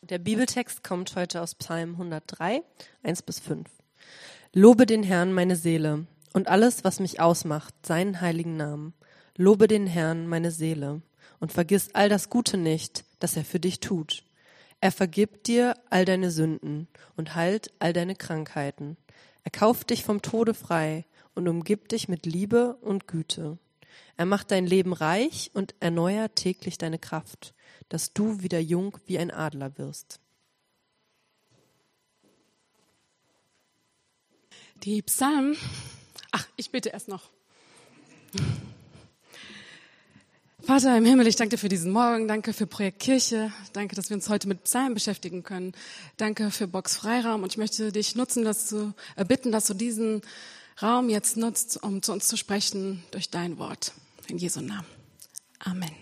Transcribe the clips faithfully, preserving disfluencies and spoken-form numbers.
Der Bibeltext kommt heute aus Psalm hundertdrei, eins bis fünf. Lobe den Herrn, meine Seele, und alles, was mich ausmacht, seinen heiligen Namen. Lobe den Herrn, meine Seele, und vergiss all das Gute nicht, das er für dich tut. Er vergibt dir all deine Sünden und heilt all deine Krankheiten. Er kauft dich vom Tode frei und umgibt dich mit Liebe und Güte. Er macht dein Leben reich und erneuert täglich deine Kraft, dass du wieder jung wie ein Adler wirst. Die Psalmen, ach, ich bete erst noch. Vater im Himmel, ich danke dir für diesen Morgen, danke für Projekt Kirche, danke, dass wir uns heute mit Psalmen beschäftigen können, danke für Box Freiraum und ich möchte dich nutzen, dass du, äh, bitten, dass du diesen Raum jetzt nutzt, um zu uns zu sprechen durch dein Wort. In Jesu Namen. Amen.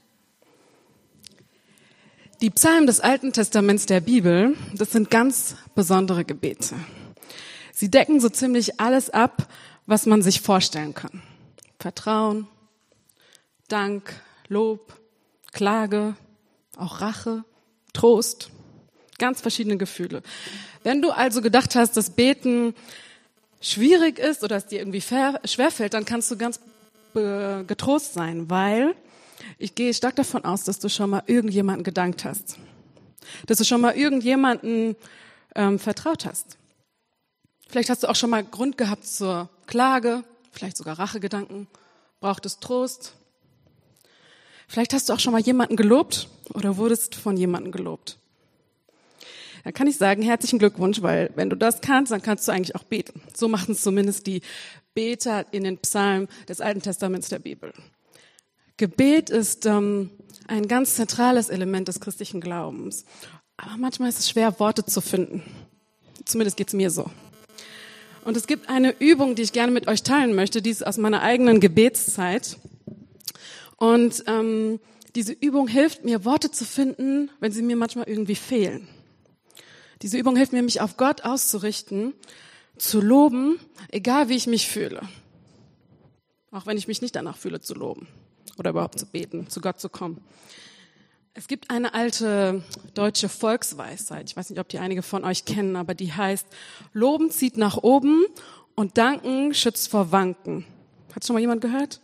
Die Psalmen des Alten Testaments der Bibel, das sind ganz besondere Gebete. Sie decken so ziemlich alles ab, was man sich vorstellen kann. Vertrauen, Dank, Lob, Klage, auch Rache, Trost, ganz verschiedene Gefühle. Wenn du also gedacht hast, dass Beten schwierig ist oder es dir irgendwie schwerfällt, dann kannst du ganz getrost sein, weil ich gehe stark davon aus, dass du schon mal irgendjemanden gedankt hast, dass du schon mal irgendjemanden ähm, vertraut hast. Vielleicht hast du auch schon mal Grund gehabt zur Klage, vielleicht sogar Rachegedanken, brauchtest Trost. Vielleicht hast du auch schon mal jemanden gelobt oder wurdest von jemandem gelobt. Da kann ich sagen, herzlichen Glückwunsch, weil wenn du das kannst, dann kannst du eigentlich auch beten. So machen es zumindest die Beter in den Psalmen des Alten Testaments der Bibel. Gebet ist ähm, ein ganz zentrales Element des christlichen Glaubens. Aber manchmal ist es schwer, Worte zu finden. Zumindest geht es mir so. Und es gibt eine Übung, die ich gerne mit euch teilen möchte, die ist aus meiner eigenen Gebetszeit. Und ähm, diese Übung hilft mir, Worte zu finden, wenn sie mir manchmal irgendwie fehlen. Diese Übung hilft mir, mich auf Gott auszurichten, zu loben, egal wie ich mich fühle. Auch wenn ich mich nicht danach fühle, zu loben oder überhaupt zu beten, zu Gott zu kommen. Es gibt eine alte deutsche Volksweisheit, ich weiß nicht, ob die einige von euch kennen, aber die heißt, Loben zieht nach oben und Danken schützt vor Wanken. Hat schon mal jemand gehört?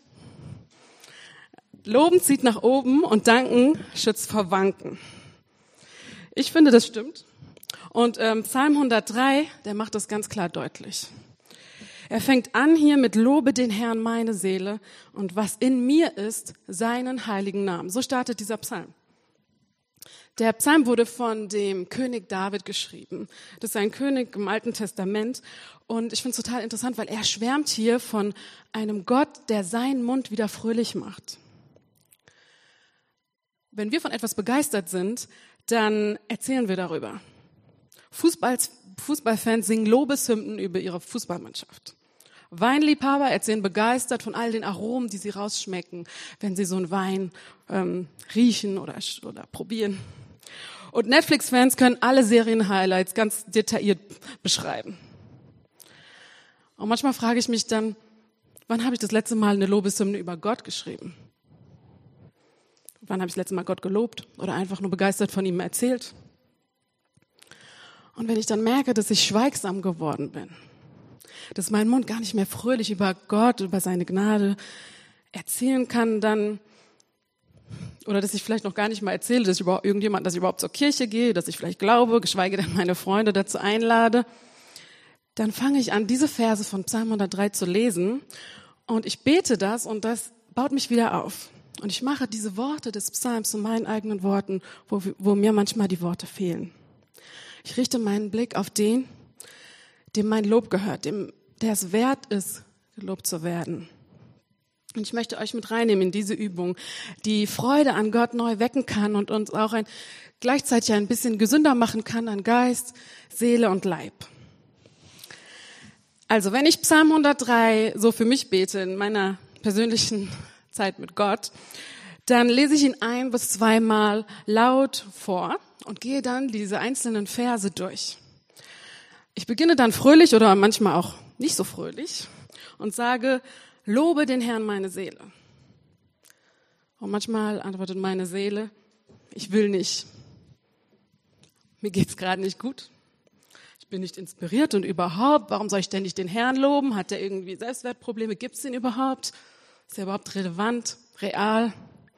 Loben zieht nach oben und Danken schützt vor Wanken. Ich finde, das stimmt. Und ähm, Psalm hundertdrei, der macht das ganz klar deutlich. Er fängt an hier mit Lobe den Herrn meine Seele und was in mir ist, seinen heiligen Namen. So startet dieser Psalm. Der Psalm wurde von dem König David geschrieben. Das ist ein König im Alten Testament. Und ich finde es total interessant, weil er schwärmt hier von einem Gott, der seinen Mund wieder fröhlich macht. Wenn wir von etwas begeistert sind, dann erzählen wir darüber. Fußball, Fußballfans singen Lobeshymnen über ihre Fußballmannschaft. Weinliebhaber erzählen begeistert von all den Aromen, die sie rausschmecken, wenn sie so einen Wein ähm, riechen oder, oder probieren. Und Netflix-Fans können alle Serien-Highlights ganz detailliert beschreiben. Und manchmal frage ich mich dann, wann habe ich das letzte Mal eine Lobeshymne über Gott geschrieben? Wann habe ich das letzte Mal Gott gelobt oder einfach nur begeistert von ihm erzählt? Und wenn ich dann merke, dass ich schweigsam geworden bin, dass mein Mund gar nicht mehr fröhlich über Gott, über seine Gnade erzählen kann, dann, oder dass ich vielleicht noch gar nicht mal erzähle, dass ich überhaupt irgendjemand, dass ich überhaupt zur Kirche gehe, dass ich vielleicht glaube, geschweige denn meine Freunde dazu einlade, dann fange ich an, diese Verse von Psalm hundertdrei zu lesen und ich bete das und das baut mich wieder auf. Und ich mache diese Worte des Psalms zu meinen eigenen Worten, wo, wo mir manchmal die Worte fehlen. Ich richte meinen Blick auf den, dem mein Lob gehört, dem, der es wert ist, gelobt zu werden. Und ich möchte euch mit reinnehmen in diese Übung, die Freude an Gott neu wecken kann und uns auch ein, gleichzeitig ein bisschen gesünder machen kann an Geist, Seele und Leib. Also wenn ich Psalm hundertdrei so für mich bete in meiner persönlichen Zeit mit Gott, dann lese ich ihn ein bis zweimal laut vor und gehe dann diese einzelnen Verse durch. Ich beginne dann fröhlich oder manchmal auch nicht so fröhlich und sage, lobe den Herrn meine Seele. Und manchmal antwortet meine Seele, ich will nicht. mir geht's gerade nicht gut. Ich bin nicht inspiriert und überhaupt, warum soll ich ständig den Herrn loben? Hat er irgendwie Selbstwertprobleme? Gibt's den überhaupt? Ist er überhaupt relevant, real?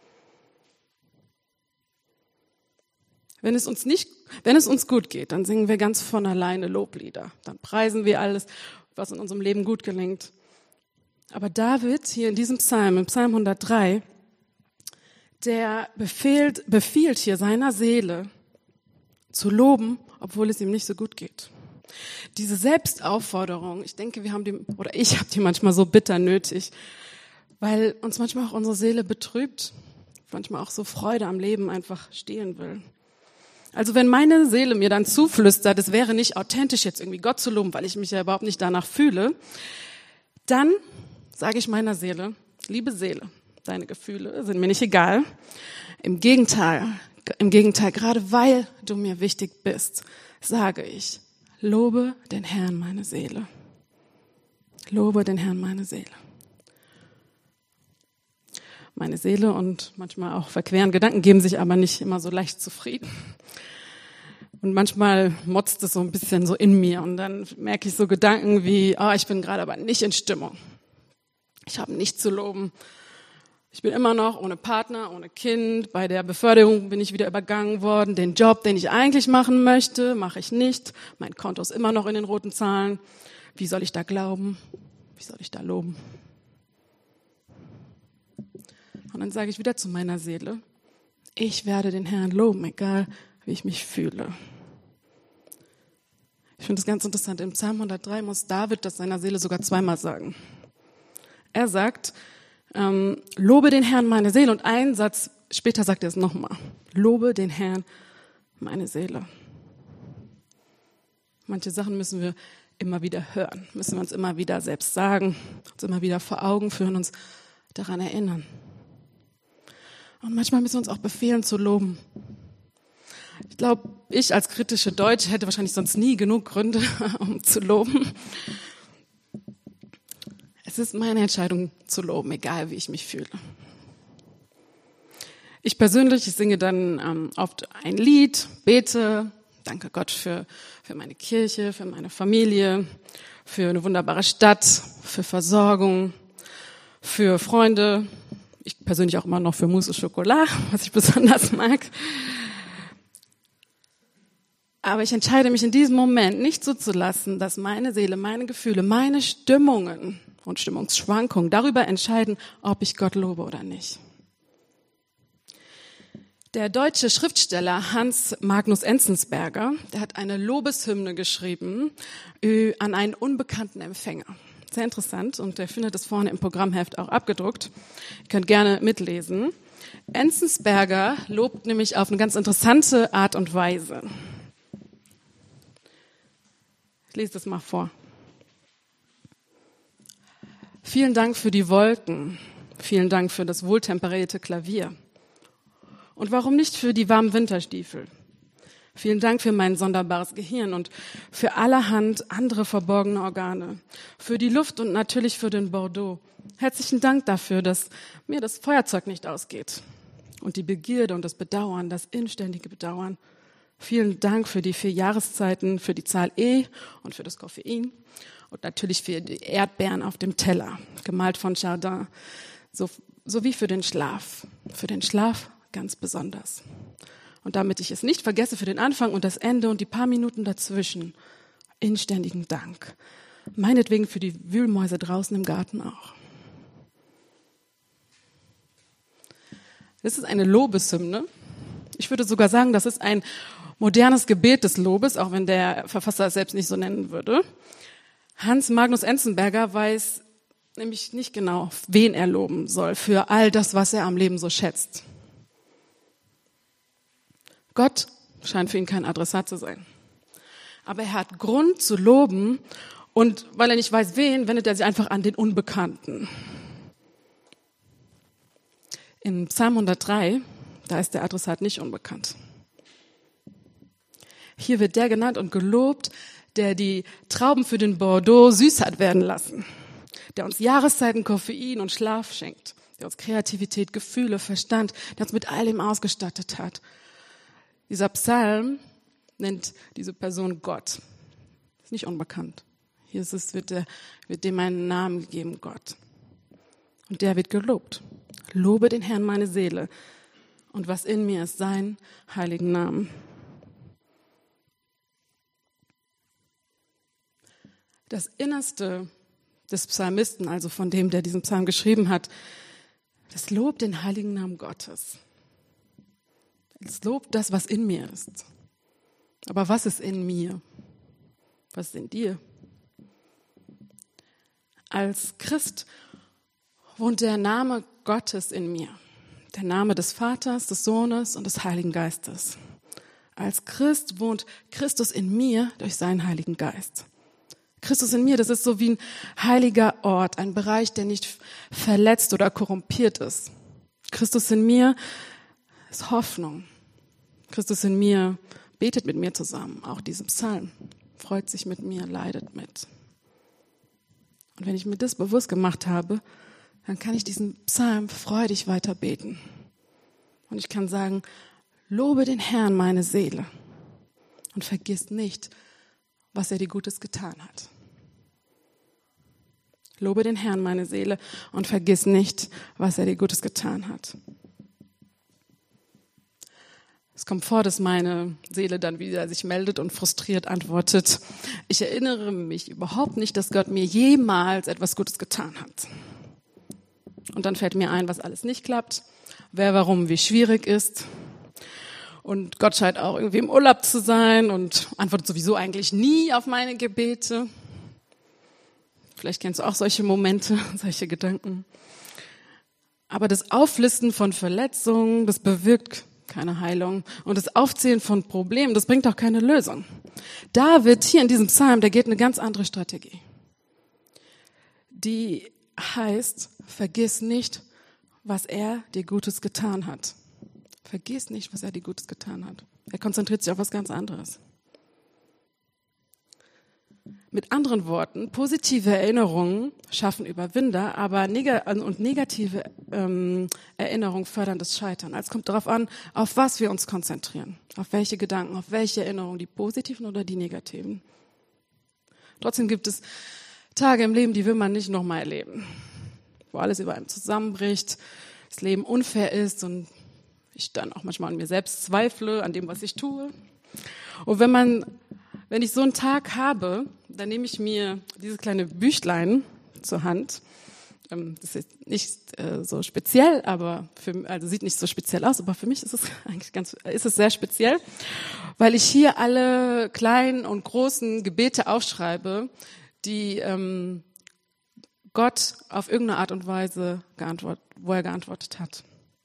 Wenn es uns nicht, wenn es uns gut geht, dann singen wir ganz von alleine Loblieder. Dann preisen wir alles, was in unserem Leben gut gelingt. Aber David hier in diesem Psalm, im Psalm hundertdrei, der befiehlt, befiehlt hier seiner Seele zu loben, obwohl es ihm nicht so gut geht. Diese Selbstaufforderung, ich denke, wir haben die, oder ich habe die manchmal so bitter nötig, weil uns manchmal auch unsere Seele betrübt, manchmal auch so Freude am Leben einfach stehlen will. Also wenn meine Seele mir dann zuflüstert, es wäre nicht authentisch, jetzt irgendwie Gott zu loben, weil ich mich ja überhaupt nicht danach fühle, dann sage ich meiner Seele, liebe Seele, deine Gefühle sind mir nicht egal. Im Gegenteil, im Gegenteil, gerade weil du mir wichtig bist, sage ich, lobe den Herrn meine Seele. Lobe den Herrn meine Seele. Meine Seele und manchmal auch verqueren Gedanken geben sich aber nicht immer so leicht zufrieden. Und manchmal motzt es so ein bisschen so in mir und dann merke ich so Gedanken wie, ah, oh, ich bin gerade aber nicht in Stimmung. Ich habe nichts zu loben. Ich bin immer noch ohne Partner, ohne Kind. Bei der Beförderung bin ich wieder übergangen worden. Den Job, den ich eigentlich machen möchte, mache ich nicht. Mein Konto ist immer noch in den roten Zahlen. Wie soll ich da glauben? Wie soll ich da loben? Und dann sage ich wieder zu meiner Seele, ich werde den Herrn loben, egal wie ich mich fühle. Ich finde es ganz interessant, im Psalm hundertdrei muss David das seiner Seele sogar zweimal sagen. Er sagt, ähm, lobe den Herrn meine Seele, und einen Satz später sagt er es nochmal, lobe den Herrn meine Seele. Manche Sachen müssen wir immer wieder hören, müssen wir uns immer wieder selbst sagen, uns immer wieder vor Augen führen, uns daran erinnern. Und manchmal müssen wir uns auch befehlen zu loben. Ich glaube, ich als kritische Deutsche hätte wahrscheinlich sonst nie genug Gründe, um zu loben. Es ist meine Entscheidung zu loben, egal wie ich mich fühle. Ich persönlich, ich singe dann ähm, oft ein Lied, bete, danke Gott für, für meine Kirche, für meine Familie, für eine wunderbare Stadt, für Versorgung, für Freunde. Ich persönlich auch immer noch für Mousse au Chocolat, was ich besonders mag. Aber ich entscheide mich in diesem Moment nicht zuzulassen, dass meine Seele, meine Gefühle, meine Stimmungen und Stimmungsschwankungen darüber entscheiden, ob ich Gott lobe oder nicht. Der deutsche Schriftsteller Hans Magnus Enzensberger, der hat eine Lobeshymne geschrieben an einen unbekannten Empfänger. Sehr interessant, und der findet es vorne im Programmheft auch abgedruckt. Ihr könnt gerne mitlesen. Enzensberger lobt nämlich auf eine ganz interessante Art und Weise. Ich lese das mal vor. Vielen Dank für die Wolken. Vielen Dank für das wohltemperierte Klavier. Und warum nicht für die warmen Winterstiefel? Vielen Dank für mein sonderbares Gehirn und für allerhand andere verborgene Organe. Für die Luft und natürlich für den Bordeaux. Herzlichen Dank dafür, dass mir das Feuerzeug nicht ausgeht. Und die Begierde und das Bedauern, das inständige Bedauern. Vielen Dank für die vier Jahreszeiten, für die Zahl E und für das Koffein. Und natürlich für die Erdbeeren auf dem Teller, gemalt von Chardin. So, sowie für den Schlaf. Für den Schlaf ganz besonders. Und damit ich es nicht vergesse, für den Anfang und das Ende und die paar Minuten dazwischen, inständigen Dank. Meinetwegen für die Wühlmäuse draußen im Garten auch. Das ist eine Lobeshymne. Ich würde sogar sagen, das ist ein modernes Gebet des Lobes, auch wenn der Verfasser es selbst nicht so nennen würde. Hans Magnus Enzensberger weiß nämlich nicht genau, wen er loben soll für all das, was er am Leben so schätzt. Gott scheint für ihn kein Adressat zu sein. Aber er hat Grund zu loben, und weil er nicht weiß, wen, wendet er sich einfach an den Unbekannten. In Psalm hundertdrei, da ist der Adressat nicht unbekannt. Hier wird der genannt und gelobt, der die Trauben für den Bordeaux süß hat werden lassen, der uns Jahreszeiten, Koffein und Schlaf schenkt, der uns Kreativität, Gefühle, Verstand, der uns mit all dem ausgestattet hat. Dieser Psalm, nennt diese Person Gott. Ist nicht unbekannt. Hier ist es, wird, der, wird dem einen Namen gegeben, Gott. Und der wird gelobt. Lobe den Herrn meine Seele und was in mir ist, seinen heiligen Namen. Das Innerste des Psalmisten, also von dem, der diesen Psalm geschrieben hat, das lobt den heiligen Namen Gottes. Es lobt das, was in mir ist. Aber was ist in mir? Was ist in dir? Als Christ wohnt der Name Gottes in mir. Der Name des Vaters, des Sohnes und des Heiligen Geistes. Als Christ wohnt Christus in mir durch seinen Heiligen Geist. Christus in mir, das ist so wie ein heiliger Ort, ein Bereich, der nicht verletzt oder korrumpiert ist. Christus in mir ist Hoffnung. Christus in mir betet mit mir zusammen, auch diesen Psalm, freut sich mit mir, leidet mit. Und wenn ich mir das bewusst gemacht habe, dann kann ich diesen Psalm freudig weiter beten. Und ich kann sagen, lobe den Herrn meine Seele und vergiss nicht, was er dir Gutes getan hat. Lobe den Herrn meine Seele und vergiss nicht, was er dir Gutes getan hat. Es kommt vor, dass meine Seele dann wieder sich meldet und frustriert antwortet, ich erinnere mich überhaupt nicht, dass Gott mir jemals etwas Gutes getan hat. Und dann fällt mir ein, was alles nicht klappt, wer warum wie schwierig ist. Und Gott scheint auch irgendwie im Urlaub zu sein und antwortet sowieso eigentlich nie auf meine Gebete. Vielleicht kennst du auch solche Momente, solche Gedanken. Aber das Auflisten von Verletzungen, das bewirkt keine Heilung. Und das Aufzählen von Problemen, das bringt auch keine Lösung. David hier in diesem Psalm, der geht eine ganz andere Strategie. Die heißt, vergiss nicht, was er dir Gutes getan hat. Vergiss nicht, was er dir Gutes getan hat. Er konzentriert sich auf was ganz anderes. Mit anderen Worten, positive Erinnerungen schaffen Überwinder, aber neg- und negative ähm, Erinnerungen fördern das Scheitern. Also es kommt darauf an, auf was wir uns konzentrieren. Auf welche Gedanken, auf welche Erinnerungen, die positiven oder die negativen. Trotzdem gibt es Tage im Leben, die will man nicht nochmal erleben. Wo alles über einem zusammenbricht, das Leben unfair ist und ich dann auch manchmal an mir selbst zweifle, an dem, was ich tue. Und wenn man, wenn ich so einen Tag habe, dann nehme ich mir dieses kleine Büchlein zur Hand. Das ist nicht äh, so speziell, aber für, also sieht nicht so speziell aus, aber für mich ist es eigentlich ganz, ist es sehr speziell, weil ich hier alle kleinen und großen Gebete aufschreibe, die ähm, Gott auf irgendeine Art und Weise geantwortet, wo er geantwortet hat.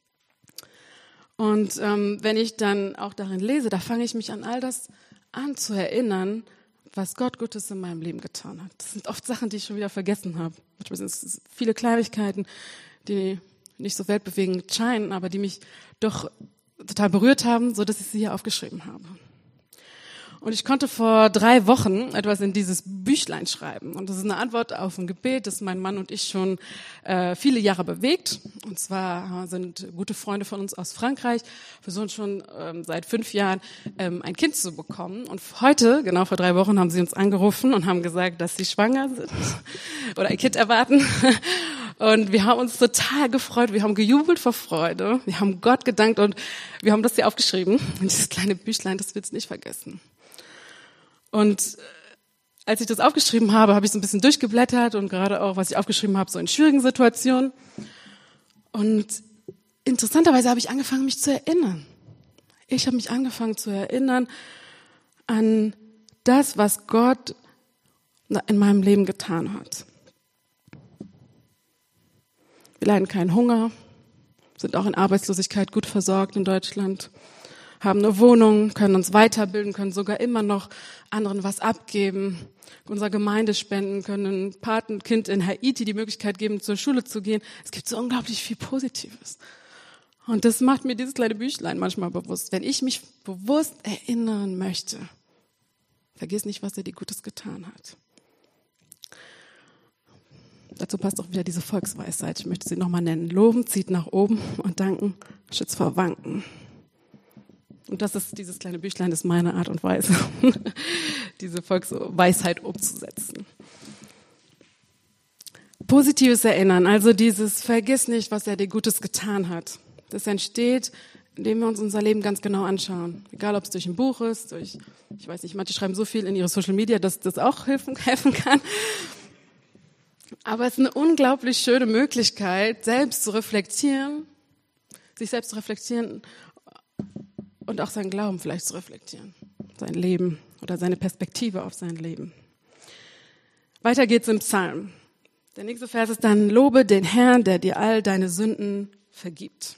Und ähm, wenn ich dann auch darin lese, da fange ich mich an all das an zu erinnern, was Gott Gutes in meinem Leben getan hat. Das sind oft Sachen, die ich schon wieder vergessen habe. Manchmal sind es viele Kleinigkeiten, die nicht so weltbewegend scheinen, aber die mich doch total berührt haben, so dass ich sie hier aufgeschrieben habe. Und ich konnte vor drei Wochen etwas in dieses Büchlein schreiben. Und das ist eine Antwort auf ein Gebet, das mein Mann und ich schon äh, viele Jahre bewegt. Und zwar sind gute Freunde von uns aus Frankreich, versuchen schon ähm, seit fünf Jahren ähm, ein Kind zu bekommen. Und heute, genau vor drei Wochen, haben sie uns angerufen und haben gesagt, dass sie schwanger sind oder ein Kind erwarten. Und wir haben uns total gefreut, wir haben gejubelt vor Freude, wir haben Gott gedankt und wir haben das hier aufgeschrieben. Und dieses kleine Büchlein, das wird's nicht vergessen. Und als ich das aufgeschrieben habe, habe ich so ein bisschen durchgeblättert und gerade auch, was ich aufgeschrieben habe, so in schwierigen Situationen. Und interessanterweise habe ich angefangen, mich zu erinnern. Ich habe mich angefangen zu erinnern an das, was Gott in meinem Leben getan hat. Wir leiden keinen Hunger, sind auch in Arbeitslosigkeit gut versorgt in Deutschland, haben eine Wohnung, können uns weiterbilden, können sogar immer noch anderen was abgeben, unserer Gemeinde spenden, können einem Patenkind in Haiti die Möglichkeit geben, zur Schule zu gehen. Es gibt so unglaublich viel Positives. Und das macht mir dieses kleine Büchlein manchmal bewusst. Wenn ich mich bewusst erinnern möchte, vergiss nicht, was er dir Gutes getan hat. Dazu passt auch wieder diese Volksweisheit. Ich möchte sie nochmal nennen. Loben zieht nach oben und danken schützt vor Wanken. Und das ist, dieses kleine Büchlein ist meine Art und Weise, diese Volksweisheit umzusetzen. Positives Erinnern, also dieses Vergiss nicht, was er dir Gutes getan hat. Das entsteht, indem wir uns unser Leben ganz genau anschauen. Egal, ob es durch ein Buch ist, durch, ich weiß nicht, manche schreiben so viel in ihre Social Media, dass das auch helfen, helfen kann. Aber es ist eine unglaublich schöne Möglichkeit, selbst zu reflektieren, sich selbst zu reflektieren und auch seinen Glauben vielleicht zu reflektieren, sein Leben oder seine Perspektive auf sein Leben. Weiter geht's im Psalm. Der nächste Vers ist dann: Lobe den Herrn, der dir all deine Sünden vergibt.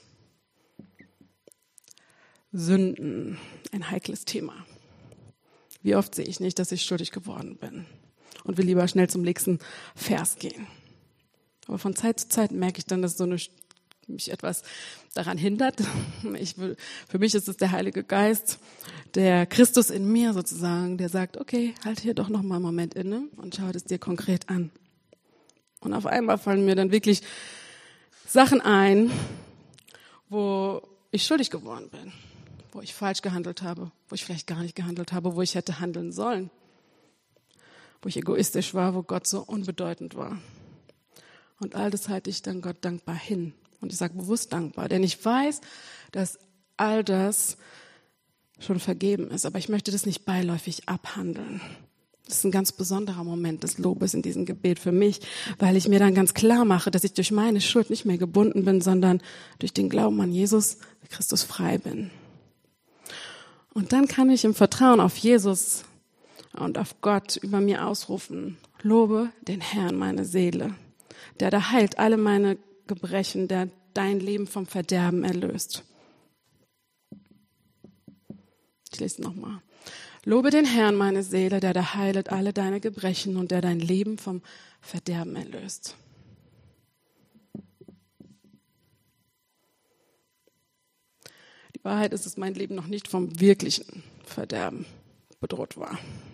Sünden, ein heikles Thema. Wie oft sehe ich nicht, dass ich schuldig geworden bin und will lieber schnell zum nächsten Vers gehen. Aber von Zeit zu Zeit merke ich dann, dass so eine, mich etwas daran hindert. Ich will, für mich ist es der Heilige Geist, der Christus in mir sozusagen, der sagt, okay, halt hier doch noch mal einen Moment inne und schau es dir konkret an. Und auf einmal fallen mir dann wirklich Sachen ein, wo ich schuldig geworden bin, wo ich falsch gehandelt habe, wo ich vielleicht gar nicht gehandelt habe, wo ich hätte handeln sollen, wo ich egoistisch war, wo Gott so unbedeutend war. Und all das halte ich dann Gott dankbar hin. Und ich sage bewusst dankbar, denn ich weiß, dass all das schon vergeben ist. Aber ich möchte das nicht beiläufig abhandeln. Das ist ein ganz besonderer Moment des Lobes in diesem Gebet für mich, weil ich mir dann ganz klar mache, dass ich durch meine Schuld nicht mehr gebunden bin, sondern durch den Glauben an Jesus Christus frei bin. Und dann kann ich im Vertrauen auf Jesus und auf Gott über mir ausrufen: Lobe den Herrn, meine Seele, der da heilt alle meine Gebrechen, der dein Leben vom Verderben erlöst. Ich lese nochmal. Lobe den Herrn, meine Seele, der da heilet alle deine Gebrechen und der dein Leben vom Verderben erlöst. Die Wahrheit ist, dass mein Leben noch nicht vom wirklichen Verderben bedroht war.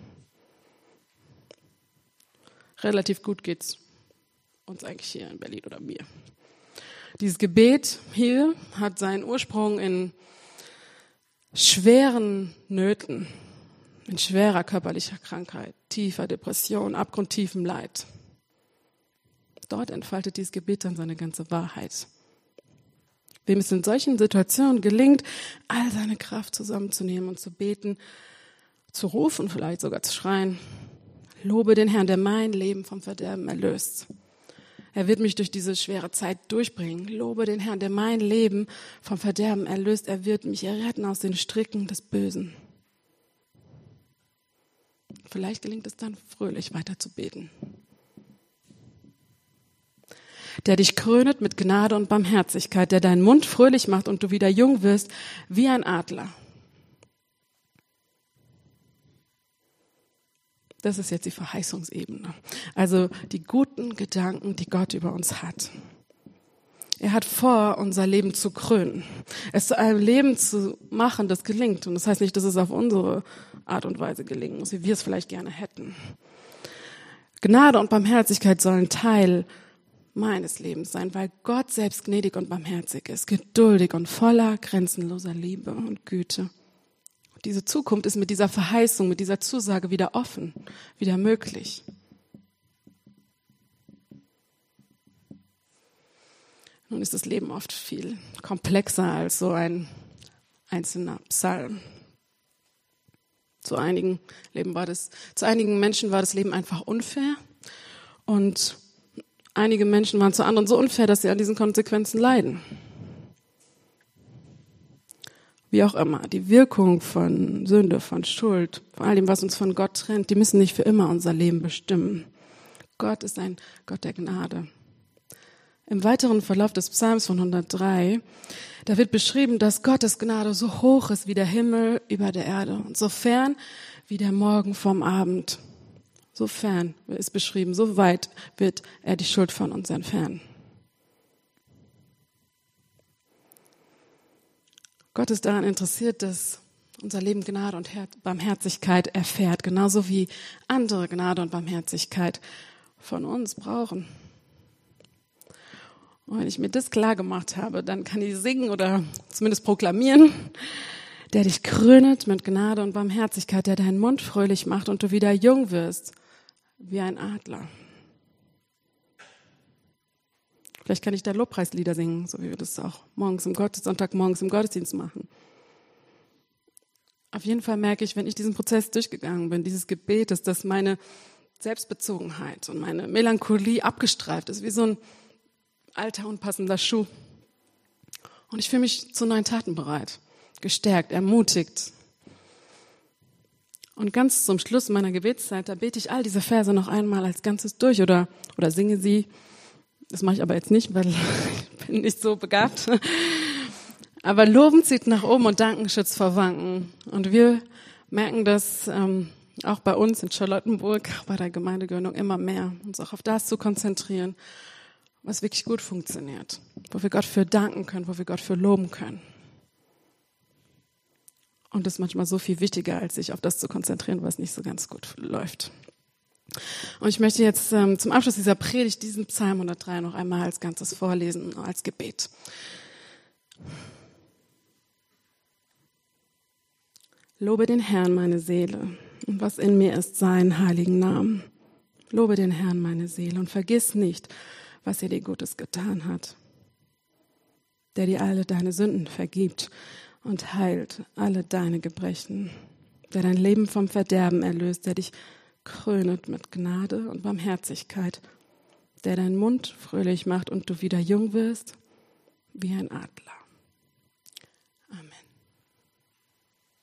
Relativ gut geht's uns eigentlich hier in Berlin oder mir. Dieses Gebet hier hat seinen Ursprung in schweren Nöten, in schwerer körperlicher Krankheit, tiefer Depression, abgrundtiefem Leid. Dort entfaltet dieses Gebet dann seine ganze Wahrheit. Wem es in solchen Situationen gelingt, all seine Kraft zusammenzunehmen und zu beten, zu rufen, vielleicht sogar zu schreien: Lobe den Herrn, der mein Leben vom Verderben erlöst. Er wird mich durch diese schwere Zeit durchbringen. Lobe den Herrn, der mein Leben vom Verderben erlöst. Er wird mich erretten aus den Stricken des Bösen. Vielleicht gelingt es dann, fröhlich weiter zu beten. Der dich krönet mit Gnade und Barmherzigkeit, der deinen Mund fröhlich macht und du wieder jung wirst wie ein Adler. Das ist jetzt die Verheißungsebene. Also die guten Gedanken, die Gott über uns hat. Er hat vor, unser Leben zu krönen. Es zu einem Leben zu machen, das gelingt. Und das heißt nicht, dass es auf unsere Art und Weise gelingen muss, wie wir es vielleicht gerne hätten. Gnade und Barmherzigkeit sollen Teil meines Lebens sein, weil Gott selbst gnädig und barmherzig ist, geduldig und voller grenzenloser Liebe und Güte. Diese Zukunft ist mit dieser Verheißung, mit dieser Zusage wieder offen, wieder möglich. Nun ist das Leben oft viel komplexer als so ein einzelner Psalm. Zu einigen Leben war das, zu einigen Menschen war das Leben einfach unfair und einige Menschen waren zu anderen so unfair, dass sie an diesen Konsequenzen leiden. Wie auch immer, die Wirkung von Sünde, von Schuld, von all dem, was uns von Gott trennt, die müssen nicht für immer unser Leben bestimmen. Gott ist ein Gott der Gnade. Im weiteren Verlauf des Psalms von hundertdrei, da wird beschrieben, dass Gottes Gnade so hoch ist wie der Himmel über der Erde und so fern wie der Morgen vom Abend. So fern ist beschrieben, so weit wird er die Schuld von uns entfernen. Gott ist daran interessiert, dass unser Leben Gnade und Barmherzigkeit erfährt, genauso wie andere Gnade und Barmherzigkeit von uns brauchen. Und wenn ich mir das klar gemacht habe, dann kann ich singen oder zumindest proklamieren, der dich krönet mit Gnade und Barmherzigkeit, der deinen Mund fröhlich macht und du wieder jung wirst, wie ein Adler. Vielleicht kann ich da Lobpreislieder singen, so wie wir das auch morgens im Gottesdienst, Sonntagmorgens im Gottesdienst machen. Auf jeden Fall merke ich, wenn ich diesen Prozess durchgegangen bin, dieses Gebet, ist, dass meine Selbstbezogenheit und meine Melancholie abgestreift ist, wie so ein alter, unpassender Schuh. Und ich fühle mich zu neuen Taten bereit, gestärkt, ermutigt. Und ganz zum Schluss meiner Gebetszeit, da bete ich all diese Verse noch einmal als Ganzes durch oder, oder singe sie. Das mache ich aber jetzt nicht, weil ich bin nicht so begabt. Aber Loben zieht nach oben und Danken schützt vor Wanken. Und wir merken das ähm, auch bei uns in Charlottenburg, bei der Gemeindegründung immer mehr, uns auch auf das zu konzentrieren, was wirklich gut funktioniert, wo wir Gott für danken können, wo wir Gott für loben können. Und das ist manchmal so viel wichtiger, als sich auf das zu konzentrieren, was nicht so ganz gut läuft. Und ich möchte jetzt ähm, zum Abschluss dieser Predigt diesen Psalm hundertdrei noch einmal als Ganzes vorlesen, als Gebet. Lobe den Herrn, meine Seele, und was in mir ist, seinen heiligen Namen. Lobe den Herrn, meine Seele, und vergiss nicht, was er dir Gutes getan hat, der dir alle deine Sünden vergibt und heilt alle deine Gebrechen, der dein Leben vom Verderben erlöst, der dich krönet mit Gnade und Barmherzigkeit, der deinen Mund fröhlich macht und du wieder jung wirst wie ein Adler. Amen.